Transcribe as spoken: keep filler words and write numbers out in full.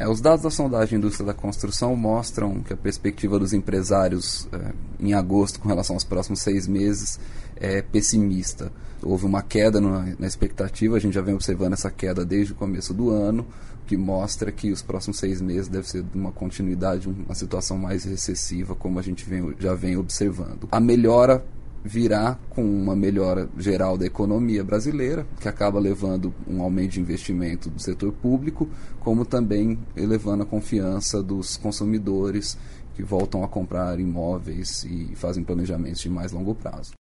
É, os dados da sondagem Indústria da Construção mostram que a perspectiva dos empresários é, em agosto com relação aos próximos seis meses é pessimista. Houve uma queda na, na expectativa, a gente já vem observando essa queda desde o começo do ano, que mostra que os próximos seis meses deve ser uma continuidade, uma situação mais recessiva, como a gente vem, já vem observando. A melhora virá com uma melhora geral da economia brasileira, que acaba levando um aumento de investimento do setor público, como também elevando a confiança dos consumidores que voltam a comprar imóveis e fazem planejamentos de mais longo prazo.